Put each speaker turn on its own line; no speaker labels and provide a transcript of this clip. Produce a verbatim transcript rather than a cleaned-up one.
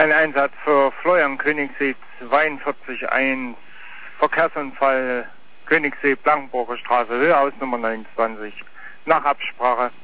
Ein Einsatz für Florian Königssee zweiundvierzig eins, Verkehrsunfall Königssee, Blankenburger Straße, Höhe aus Nummer neunundzwanzig, nach Absprache.